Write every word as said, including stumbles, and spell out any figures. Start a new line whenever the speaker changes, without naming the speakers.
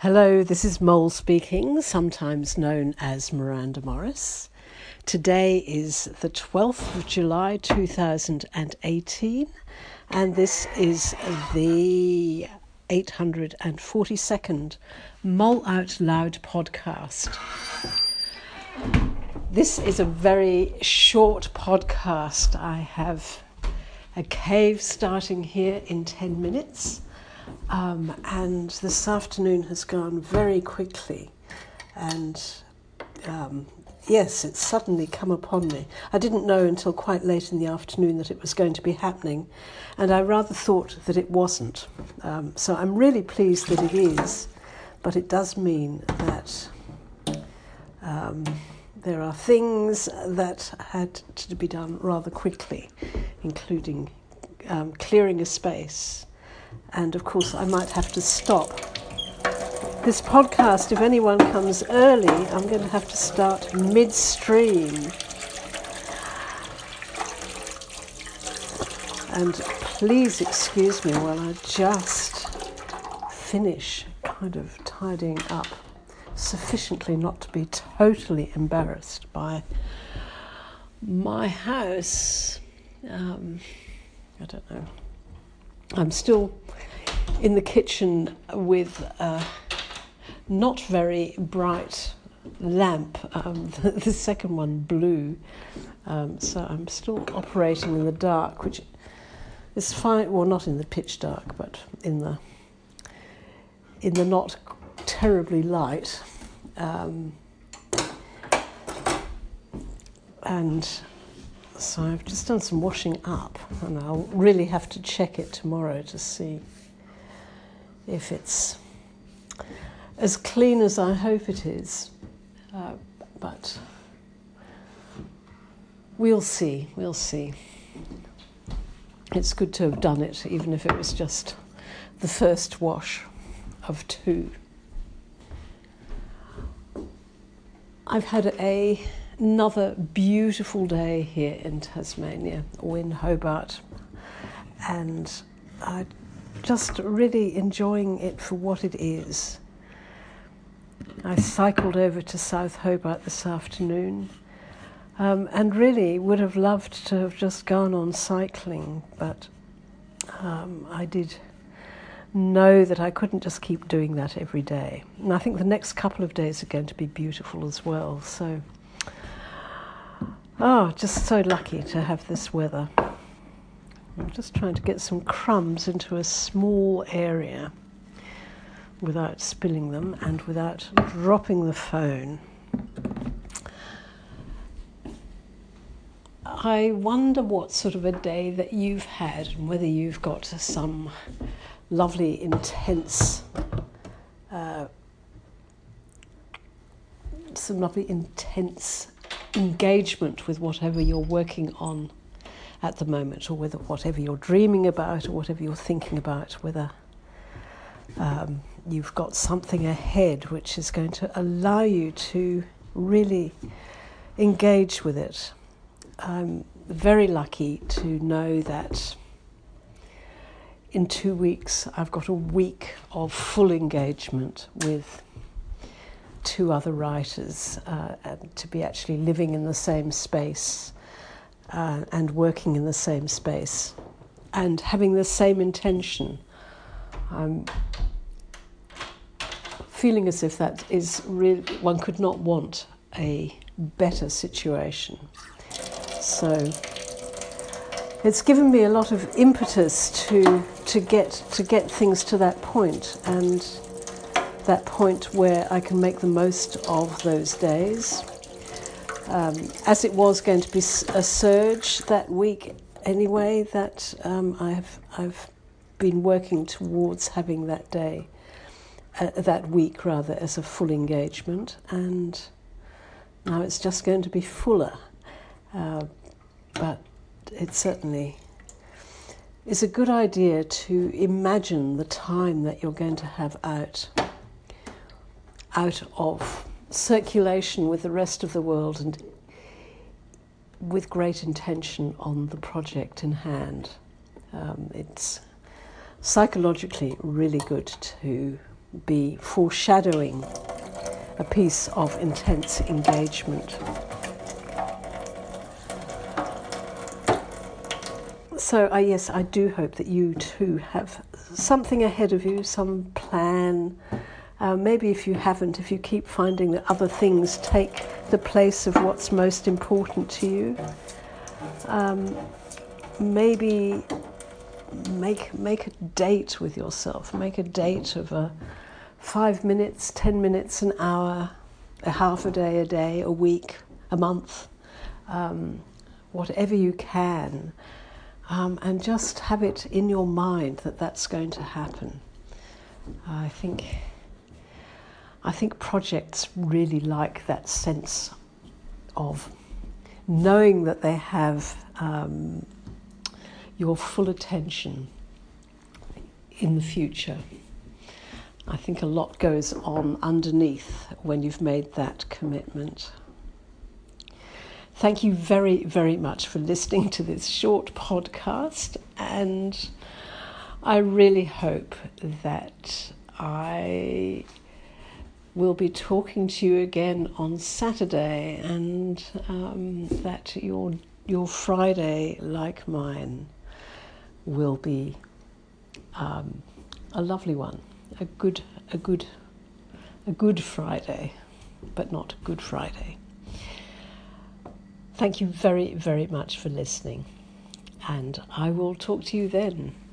Hello, this is Mole speaking, sometimes known as Miranda Morris. Today is the twelfth of July two thousand eighteen, and this is the eight hundred forty-second Mole Out Loud podcast. This is a very short podcast. I have a cave starting here in ten minutes. Um, and this afternoon has gone very quickly, and um, yes, it's suddenly come upon me. I didn't know until quite late in the afternoon that it was going to be happening, and I rather thought that it wasn't. Um, so I'm really pleased that it is, but it does mean that um, there are things that had to be done rather quickly, including um, clearing a space. And of course, I might have to stop this podcast. If anyone comes early, I'm going to have to start midstream. And please excuse me while I just finish kind of tidying up sufficiently not to be totally embarrassed by my house. Um, I don't know. I'm still in the kitchen with a not very bright lamp, um, the, the second one blue, um, so I'm still operating in the dark, which is fine, well, not in the pitch dark, but in the in the not terribly light, um, and so I've just done some washing up, and I'll really have to check it tomorrow to see if it's as clean as I hope it is. Uh, but we'll see, we'll see. It's good to have done it, even if it was just the first wash of two. I've had a Another beautiful day here in Tasmania, or in Hobart, and I'm just really enjoying it for what it is. I cycled over to South Hobart this afternoon, um, and really would have loved to have just gone on cycling, but um, I did know that I couldn't just keep doing that every day. And I think the next couple of days are going to be beautiful as well, so oh, just so lucky to have this weather. I'm just trying to get some crumbs into a small area without spilling them and without dropping the phone. I wonder what sort of a day that you've had and whether you've got some lovely, intense, uh, some lovely, intense engagement with whatever you're working on at the moment, or whether whatever you're dreaming about or whatever you're thinking about, whether um, you've got something ahead which is going to allow you to really engage with it. I'm very lucky to know that in two weeks I've got a week of full engagement with two other writers, uh, and to be actually living in the same space uh, and working in the same space and having the same intention. I'm feeling as if that is really, one could not want a better situation. So it's given me a lot of impetus to to get to get things to that point, and that point where I can make the most of those days. Um, as it was going to be a surge that week anyway, that um, I've I've been working towards having that day, uh, that week rather, as a full engagement, and now it's just going to be fuller. Uh, but it certainly is a good idea to imagine the time that you're going to have out out of circulation with the rest of the world and with great intention on the project in hand. Um, it's psychologically really good to be foreshadowing a piece of intense engagement. So uh, yes, I do hope that you too have something ahead of you, some plan. Uh, maybe if you haven't, if you keep finding that other things take the place of what's most important to you, um, maybe make make a date with yourself. Make a date of a five minutes, ten minutes, an hour, a half a day, a day, a week, a month, um, whatever you can. Um, and just have it in your mind that that's going to happen. I think I think projects really like that sense of knowing that they have um, your full attention in the future. I think a lot goes on underneath when you've made that commitment. Thank you very, very much for listening to this short podcast, and I really hope that I will be talking to you again on Saturday, and um, that your your Friday, like mine, will be um, a lovely one, a good, a good, a good Friday, but not Good Friday. Thank you very, very much for listening, and I will talk to you then.